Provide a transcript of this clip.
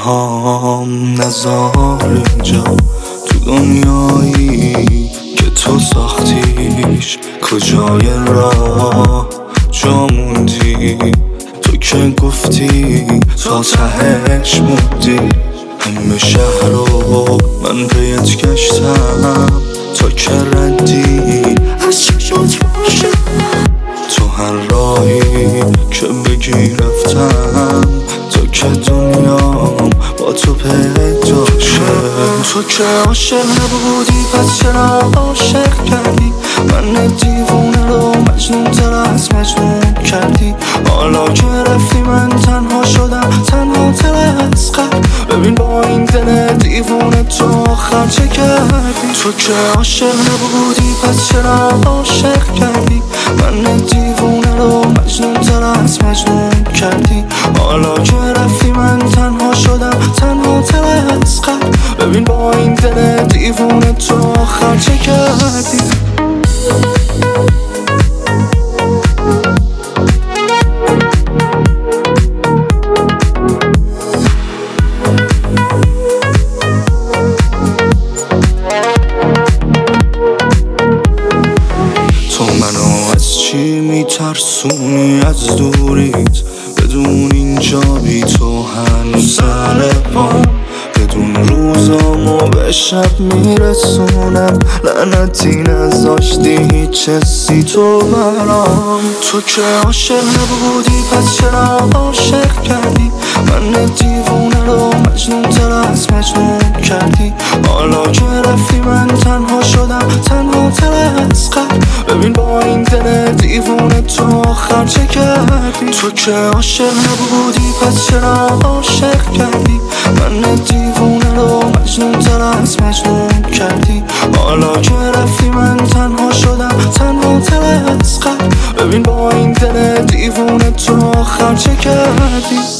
پاهام نذار اینجا تو دنیایی که تو ساختیش، کجای راه جا موندی؟ تو که گفتی تا تهش موندی. همه شهر رو من پیت گشتم تا که ردی از چشمات باشه. تو هر راهی که بگی رفتم تا که دنیام با تو پیدا شه. تو که عاشق نبودی پس چرا عاشق کردی؟ من دیوونه رو مجنون تر از مجنون کردی. حالا که رفتی من تنها شدم، تنها تر از قبل. ببین با این دل دیوونه تو آخر چه کردی؟ تو که عاشق نبودی پس چرا عاشق کردی؟ من دیوونه رو مجنون تر از مجنون کردی. حالا که رفتی من تنها شدم، تنها تر از قبل. ببین با این دل دیوونه تو آخر چه کردی؟ تو منو از چی میترسونی؟ از دوریت بدون اینجا بی تو هنوز سر پام. بدون روزامو به شب میرسونم، لعنتی نذاشتی هیچ حسی تو برام. تو که عاشق نبودی پس چرا عاشق کردی؟ من دیوونه رو مجنون تر از مجنون کردی. حالا که رفتی من تنها شدم، تنها تر از قبل. ببین با این دل دیوونه تو آخر چه کردی؟ تو که عاشق نبودی پس چرا عاشق کردی؟ من دیوونه رو مجنون تر از مجنون کردی. حالا که رفتی من تنها شدم، تنها تر از قبل. ببین با این دل دیوونه تو آخر چه کردی؟